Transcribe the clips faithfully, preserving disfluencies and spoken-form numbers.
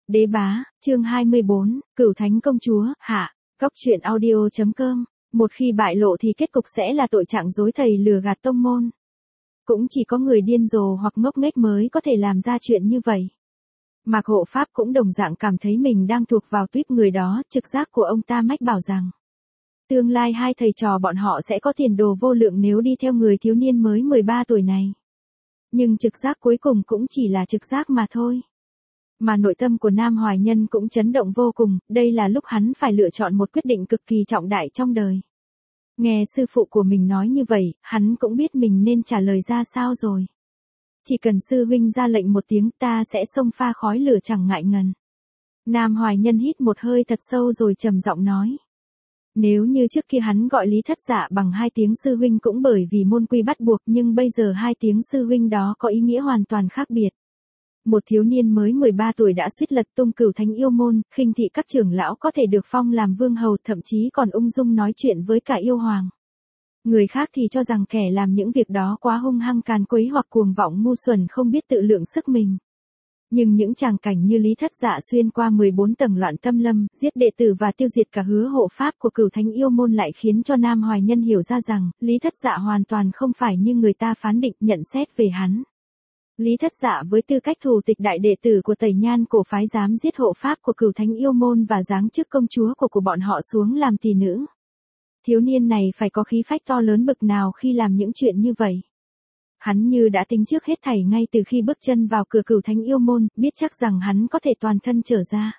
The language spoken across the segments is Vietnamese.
Đế bá, chương hai mươi bốn, Cửu Thánh Công Chúa, hạ, góc truyện audio.com. Một khi bại lộ thì kết cục sẽ là tội trạng dối thầy lừa gạt tông môn. Cũng chỉ có người điên rồ hoặc ngốc nghếch mới có thể làm ra chuyện như vậy. Mạc Hộ Pháp cũng đồng dạng cảm thấy mình đang thuộc vào tuýp người đó, trực giác của ông ta mách bảo rằng tương lai hai thầy trò bọn họ sẽ có tiền đồ vô lượng nếu đi theo người thiếu niên mới mười ba tuổi này. Nhưng trực giác cuối cùng cũng chỉ là trực giác mà thôi. Mà nội tâm của Nam Hoài Nhân cũng chấn động vô cùng, đây là lúc hắn phải lựa chọn một quyết định cực kỳ trọng đại trong đời. Nghe sư phụ của mình nói như vậy, hắn cũng biết mình nên trả lời ra sao rồi. Chỉ cần sư huynh ra lệnh một tiếng ta sẽ xông pha khói lửa chẳng ngại ngần. Nam Hoài Nhân hít một hơi thật sâu rồi trầm giọng nói. Nếu như trước kia hắn gọi Lý Thất Dạ bằng hai tiếng sư huynh cũng bởi vì môn quy bắt buộc, nhưng bây giờ hai tiếng sư huynh đó có ý nghĩa hoàn toàn khác biệt. Một thiếu niên mới mười ba tuổi đã suýt lật tung Cửu Thánh yêu môn, khinh thị các trưởng lão có thể được phong làm vương hầu, thậm chí còn ung dung nói chuyện với cả yêu hoàng. Người khác thì cho rằng kẻ làm những việc đó quá hung hăng càn quấy hoặc cuồng vọng ngu xuẩn không biết tự lượng sức mình. Nhưng những tràng cảnh như Lý Thất Dạ xuyên qua mười bốn tầng loạn tâm lâm, giết đệ tử và tiêu diệt cả hứa hộ pháp của Cửu Thánh yêu môn lại khiến cho Nam Hoài Nhân hiểu ra rằng, Lý Thất Dạ hoàn toàn không phải như người ta phán định nhận xét về hắn. Lý Thất Dạ với tư cách thủ tịch đại đệ tử của Tẩy Nhan cổ phái dám giết hộ pháp của Cửu Thánh yêu môn và giáng chức công chúa của của bọn họ xuống làm tỳ nữ. Thiếu niên này phải có khí phách to lớn bực nào khi làm những chuyện như vậy. Hắn như đã tính trước hết thảy ngay từ khi bước chân vào cửa Cửu Thánh yêu môn, biết chắc rằng hắn có thể toàn thân trở ra.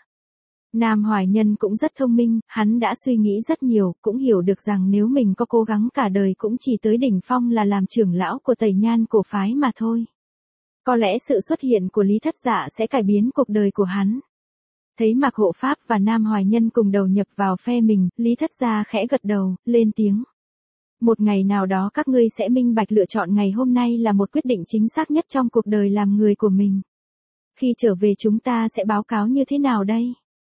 Nam Hoài Nhân cũng rất thông minh, hắn đã suy nghĩ rất nhiều, cũng hiểu được rằng nếu mình có cố gắng cả đời cũng chỉ tới đỉnh phong là làm trưởng lão của Tẩy Nhan cổ phái mà thôi. Có lẽ sự xuất hiện của Lý Thất Dạ sẽ cải biến cuộc đời của hắn. Thấy Mạc Hộ Pháp và Nam Hoài Nhân cùng đầu nhập vào phe mình, Lý Thất Dạ khẽ gật đầu, lên tiếng. Một ngày nào đó các ngươi sẽ minh bạch lựa chọn ngày hôm nay là một quyết định chính xác nhất trong cuộc đời làm người của mình. Khi trở về chúng ta sẽ báo cáo như thế nào đây?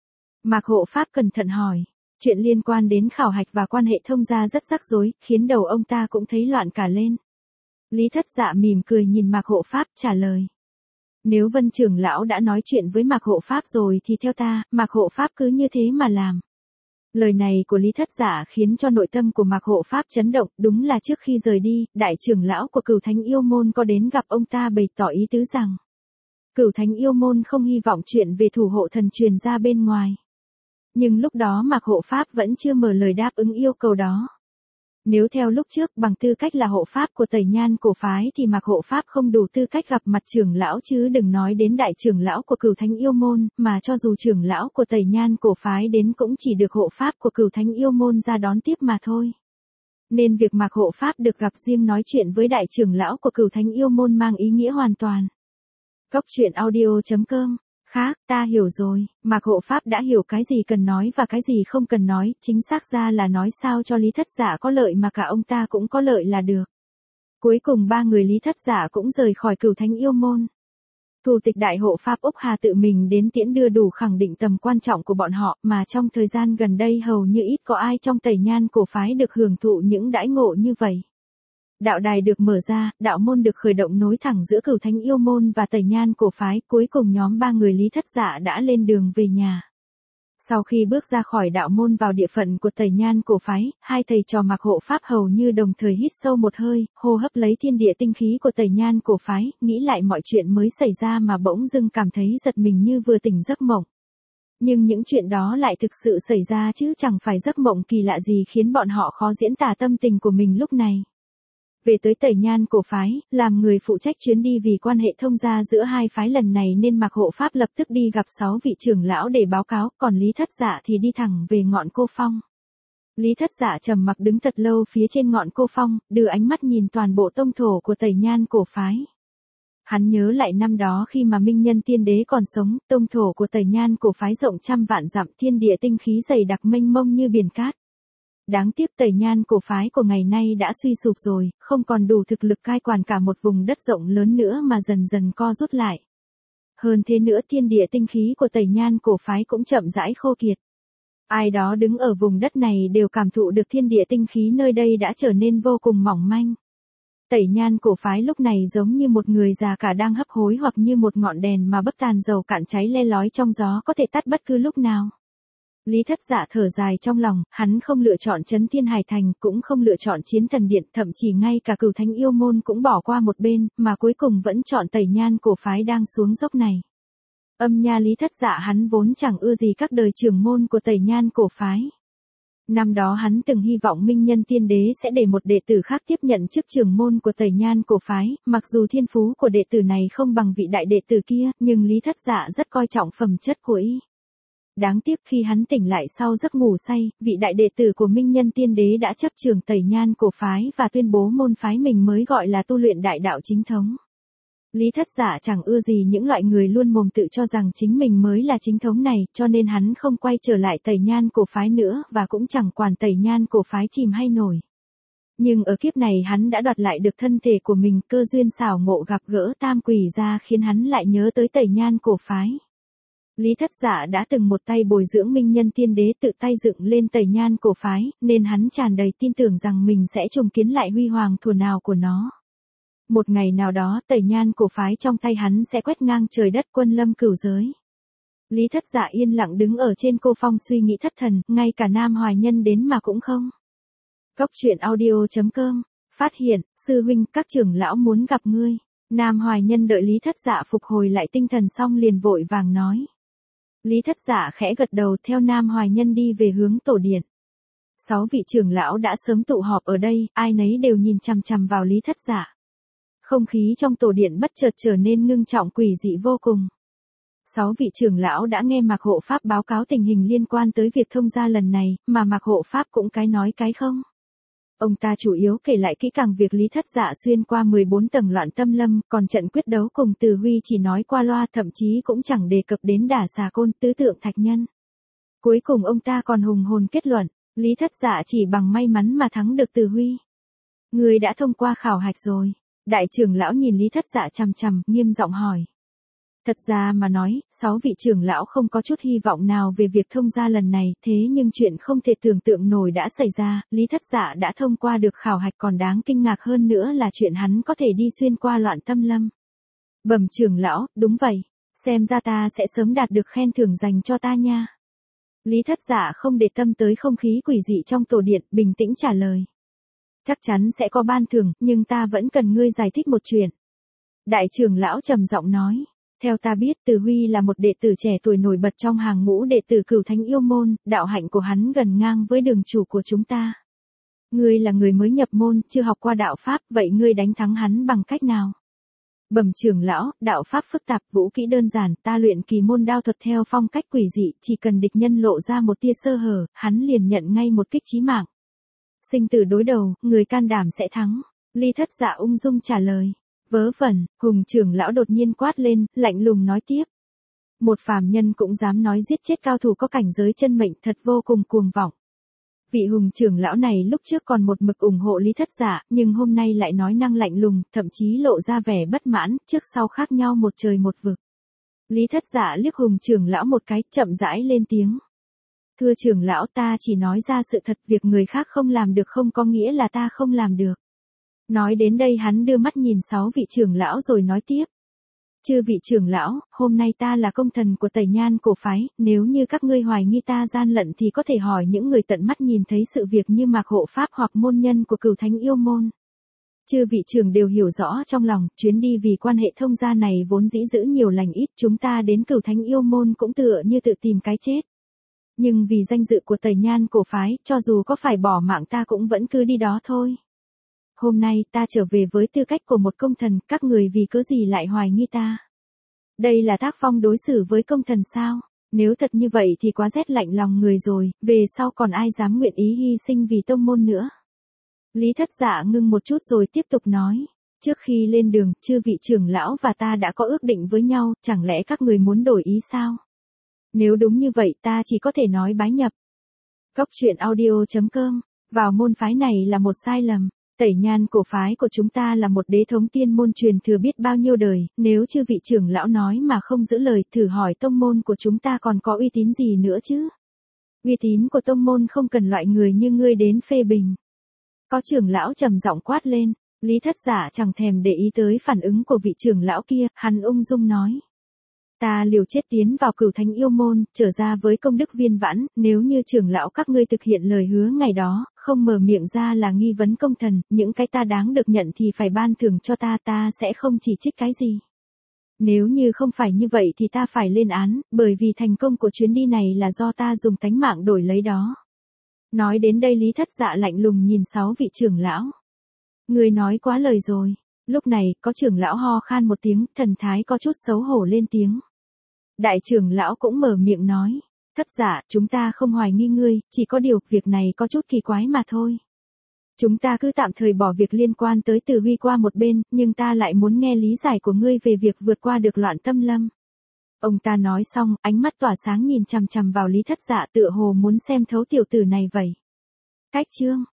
Mạc Hộ Pháp cẩn thận hỏi. Chuyện liên quan đến khảo hạch và quan hệ thông gia rất rắc rối, khiến đầu ông ta cũng thấy loạn cả lên. Lý Thất Dạ mỉm cười nhìn Mạc Hộ Pháp trả lời. Nếu Vân trưởng lão đã nói chuyện với Mạc Hộ Pháp rồi thì theo ta, Mạc Hộ Pháp cứ như thế mà làm. Lời này của Lý Thất Dạ khiến cho nội tâm của Mạc Hộ Pháp chấn động, đúng là trước khi rời đi, đại trưởng lão của Cửu Thánh yêu môn có đến gặp ông ta bày tỏ ý tứ rằng Cửu Thánh yêu môn không hy vọng chuyện về thủ hộ thần truyền ra bên ngoài. Nhưng lúc đó Mạc Hộ Pháp vẫn chưa mở lời đáp ứng yêu cầu đó. Nếu theo lúc trước bằng tư cách là hộ pháp của Tẩy Nhan cổ phái thì Mạc Hộ Pháp không đủ tư cách gặp mặt trưởng lão chứ đừng nói đến đại trưởng lão của Cửu Thánh yêu môn, mà cho dù trưởng lão của Tẩy Nhan cổ phái đến cũng chỉ được hộ pháp của Cửu Thánh yêu môn ra đón tiếp mà thôi. Nên việc Mạc Hộ Pháp được gặp riêng nói chuyện với đại trưởng lão của Cửu Thánh yêu môn mang ý nghĩa hoàn toàn. Góc truyện audio.com. Khác, ta hiểu rồi, Mạc Hộ Pháp đã hiểu cái gì cần nói và cái gì không cần nói, chính xác ra là nói sao cho Lý Thất Dạ có lợi mà cả ông ta cũng có lợi là được. Cuối cùng ba người Lý Thất Dạ cũng rời khỏi Cửu Thánh yêu môn. Thủ tịch đại hộ Pháp Úc Hà tự mình đến tiễn đưa đủ khẳng định tầm quan trọng của bọn họ, mà trong thời gian gần đây hầu như ít có ai trong Tẩy Nhan cổ phái được hưởng thụ những đãi ngộ như vậy. Đạo đài được mở ra, đạo môn được khởi động nối thẳng giữa Cửu Thánh yêu môn và Tẩy Nhan cổ phái, cuối cùng nhóm ba người Lý Thất Dạ đã lên đường về nhà. Sau khi bước ra khỏi đạo môn vào địa phận của Tẩy Nhan cổ phái, hai thầy trò Mạc Hộ Pháp hầu như đồng thời hít sâu một hơi, hô hấp lấy thiên địa tinh khí của Tẩy Nhan cổ phái, nghĩ lại mọi chuyện mới xảy ra mà bỗng dưng cảm thấy giật mình như vừa tỉnh giấc mộng. Nhưng những chuyện đó lại thực sự xảy ra chứ chẳng phải giấc mộng kỳ lạ gì khiến bọn họ khó diễn tả tâm tình của mình lúc này. Về tới Tẩy Nhan cổ phái, làm người phụ trách chuyến đi vì quan hệ thông gia giữa hai phái lần này nên Mạc Hộ Pháp lập tức đi gặp sáu vị trưởng lão để báo cáo, còn Lý Thất Dạ thì đi thẳng về ngọn Cô Phong. Lý Thất Dạ trầm mặc đứng thật lâu phía trên ngọn Cô Phong, đưa ánh mắt nhìn toàn bộ tông thổ của Tẩy Nhan cổ phái. Hắn nhớ lại năm đó khi mà Minh Nhân Tiên Đế còn sống, tông thổ của Tẩy Nhan cổ phái rộng trăm vạn dặm, thiên địa tinh khí dày đặc mênh mông như biển cát. Đáng tiếc Tẩy Nhan cổ phái của ngày nay đã suy sụp rồi, không còn đủ thực lực cai quản cả một vùng đất rộng lớn nữa mà dần dần co rút lại. Hơn thế nữa thiên địa tinh khí của Tẩy Nhan cổ phái cũng chậm rãi khô kiệt. Ai đó đứng ở vùng đất này đều cảm thụ được thiên địa tinh khí nơi đây đã trở nên vô cùng mỏng manh. Tẩy Nhan cổ phái lúc này giống như một người già cả đang hấp hối hoặc như một ngọn đèn mà bấp tàn dầu cạn cháy le lói trong gió có thể tắt bất cứ lúc nào. Lý Thất Dạ thở dài trong lòng, hắn không lựa chọn Trấn Thiên Hải Thành, cũng không lựa chọn Chiến Thần Điện, thậm chí ngay cả Cửu Thánh Yêu Môn cũng bỏ qua một bên, mà cuối cùng vẫn chọn Tẩy Nhan cổ phái đang xuống dốc này. Âm nha Lý Thất Dạ hắn vốn chẳng ưa gì các đời trưởng môn của Tẩy Nhan cổ phái. Năm đó hắn từng hy vọng Minh Nhân Tiên Đế sẽ để một đệ tử khác tiếp nhận chức trưởng môn của Tẩy Nhan cổ phái, mặc dù thiên phú của đệ tử này không bằng vị đại đệ tử kia, nhưng Lý Thất Dạ rất coi trọng phẩm chất của y. Đáng tiếc khi hắn tỉnh lại sau giấc ngủ say, vị đại đệ tử của Minh Nhân Tiên Đế đã chấp trường Tẩy Nhan cổ phái và tuyên bố môn phái mình mới gọi là tu luyện đại đạo chính thống. Lý Thất Dạ chẳng ưa gì những loại người luôn mồm tự cho rằng chính mình mới là chính thống này, cho nên hắn không quay trở lại Tẩy Nhan cổ phái nữa và cũng chẳng quản Tẩy Nhan cổ phái chìm hay nổi. Nhưng ở kiếp này hắn đã đoạt lại được thân thể của mình, cơ duyên xảo ngộ gặp gỡ Tam Quỷ Gia khiến hắn lại nhớ tới Tẩy Nhan cổ phái. Lý Thất Dạ đã từng một tay bồi dưỡng Minh Nhân Tiên Đế tự tay dựng lên Tẩy Nhan cổ phái, nên hắn tràn đầy tin tưởng rằng mình sẽ trùng kiến lại huy hoàng thuở nào của nó. Một ngày nào đó Tẩy Nhan cổ phái trong tay hắn sẽ quét ngang trời đất, quân lâm cửu giới. Lý Thất Dạ yên lặng đứng ở trên cô phong suy nghĩ thất thần, ngay cả Nam Hoài Nhân đến mà cũng không. Cốc truyện audio chấm com, phát hiện, sư huynh, các trưởng lão muốn gặp ngươi. Nam Hoài Nhân đợi Lý Thất Dạ phục hồi lại tinh thần xong liền vội vàng nói. Lý Thất Dạ khẽ gật đầu theo Nam Hoài Nhân đi về hướng tổ điện. Sáu vị trưởng lão đã sớm tụ họp ở đây, ai nấy đều nhìn chằm chằm vào Lý Thất Dạ. Không khí trong tổ điện bất chợt trở nên ngưng trọng quỷ dị vô cùng. Sáu vị trưởng lão đã nghe Mạc Hộ Pháp báo cáo tình hình liên quan tới việc thông gia lần này, mà Mạc Hộ Pháp cũng cái nói cái không. Ông ta chủ yếu kể lại kỹ càng việc Lý Thất Dạ xuyên qua mười bốn tầng loạn tâm lâm, còn trận quyết đấu cùng Từ Huy chỉ nói qua loa, thậm chí cũng chẳng đề cập đến Đả Xà Côn, tứ tượng thạch nhân. Cuối cùng ông ta còn hùng hồn kết luận, Lý Thất Dạ chỉ bằng may mắn mà thắng được Từ Huy. Người đã thông qua khảo hạch rồi. Đại trưởng lão nhìn Lý Thất Dạ chằm chằm, nghiêm giọng hỏi. Thật ra mà nói, sáu vị trưởng lão không có chút hy vọng nào về việc thông gia lần này, thế nhưng chuyện không thể tưởng tượng nổi đã xảy ra, Lý Thất Dạ đã thông qua được khảo hạch, còn đáng kinh ngạc hơn nữa là chuyện hắn có thể đi xuyên qua loạn tâm lâm. Bẩm trưởng lão, đúng vậy, xem ra ta sẽ sớm đạt được khen thưởng dành cho ta nha. Lý Thất Dạ không để tâm tới không khí quỷ dị trong tổ điện, bình tĩnh trả lời. Chắc chắn sẽ có ban thưởng, nhưng ta vẫn cần ngươi giải thích một chuyện. Đại trưởng lão trầm giọng nói. Theo ta biết, Từ Huy là một đệ tử trẻ tuổi nổi bật trong hàng ngũ đệ tử Cửu Thánh Yêu Môn, đạo hạnh của hắn gần ngang với đường chủ của chúng ta. Ngươi là người mới nhập môn, chưa học qua đạo pháp, vậy ngươi đánh thắng hắn bằng cách nào? Bẩm trưởng lão, đạo pháp phức tạp, vũ kỹ đơn giản, ta luyện kỳ môn đao thuật theo phong cách quỷ dị, chỉ cần địch nhân lộ ra một tia sơ hở, hắn liền nhận ngay một kích chí mạng. Sinh tử đối đầu, người can đảm sẽ thắng. Lý Thất Dạ ung dung trả lời. Vớ vẩn, Hùng trưởng lão đột nhiên quát lên, lạnh lùng nói tiếp. Một phàm nhân cũng dám nói giết chết cao thủ có cảnh giới chân mệnh, thật vô cùng cuồng vọng. Vị Hùng trưởng lão này lúc trước còn một mực ủng hộ Lý Thất Dạ, nhưng hôm nay lại nói năng lạnh lùng, thậm chí lộ ra vẻ bất mãn, trước sau khác nhau một trời một vực. Lý Thất Dạ liếc Hùng trưởng lão một cái, chậm rãi lên tiếng. Thưa trưởng lão, ta chỉ nói ra sự thật, việc người khác không làm được không có nghĩa là ta không làm được. Nói đến đây hắn đưa mắt nhìn sáu vị trưởng lão rồi nói tiếp. Chư vị trưởng lão, hôm nay ta là công thần của Tẩy Nhan cổ phái, nếu như các ngươi hoài nghi ta gian lận thì có thể hỏi những người tận mắt nhìn thấy sự việc như Mạc Hộ Pháp hoặc môn nhân của Cửu Thánh Yêu Môn. Chư vị trưởng đều hiểu rõ trong lòng, chuyến đi vì quan hệ thông gia này vốn dĩ giữ nhiều lành ít, chúng ta đến Cửu Thánh Yêu Môn cũng tựa như tự tìm cái chết. Nhưng vì danh dự của Tẩy Nhan cổ phái, cho dù có phải bỏ mạng ta cũng vẫn cứ đi đó thôi. Hôm nay ta trở về với tư cách của một công thần, các người vì cớ gì lại hoài nghi ta? Đây là tác phong đối xử với công thần sao? Nếu thật như vậy thì quá rét lạnh lòng người rồi, về sau còn ai dám nguyện ý hy sinh vì tông môn nữa? Lý Thất Dạ ngưng một chút rồi tiếp tục nói. Trước khi lên đường, chư vị trưởng lão và ta đã có ước định với nhau, chẳng lẽ các người muốn đổi ý sao? Nếu đúng như vậy ta chỉ có thể nói bái nhập. Cốc truyện audio chấm com, vào môn phái này là một sai lầm. Tẩy Nhan cổ phái của chúng ta là một đế thống tiên môn truyền thừa biết bao nhiêu đời, nếu chư vị trưởng lão nói mà không giữ lời, thử hỏi tông môn của chúng ta còn có uy tín gì nữa chứ? Uy tín của tông môn không cần loại người như ngươi đến phê bình. Có trưởng lão trầm giọng quát lên, Lý Thất Dạ chẳng thèm để ý tới phản ứng của vị trưởng lão kia, hắn ung dung nói. Ta liều chết tiến vào Cửu Thánh Yêu Môn, trở ra với công đức viên vãn, nếu như trưởng lão các ngươi thực hiện lời hứa ngày đó, không mở miệng ra là nghi vấn công thần, những cái ta đáng được nhận thì phải ban thưởng cho ta, ta sẽ không chỉ trích cái gì. Nếu như không phải như vậy thì ta phải lên án, bởi vì thành công của chuyến đi này là do ta dùng tánh mạng đổi lấy đó. Nói đến đây Lý Thất Dạ lạnh lùng nhìn sáu vị trưởng lão. Người nói quá lời rồi. Lúc này, có trưởng lão ho khan một tiếng, thần thái có chút xấu hổ lên tiếng. Đại trưởng lão cũng mở miệng nói. Thất Dạ, chúng ta không hoài nghi ngươi, chỉ có điều, việc này có chút kỳ quái mà thôi. Chúng ta cứ tạm thời bỏ việc liên quan tới Từ Huy qua một bên, nhưng ta lại muốn nghe lý giải của ngươi về việc vượt qua được loạn tâm lâm. Ông ta nói xong, ánh mắt tỏa sáng nhìn chằm chằm vào Lý Thất Dạ tựa hồ muốn xem thấu tiểu tử này vậy. Cách chương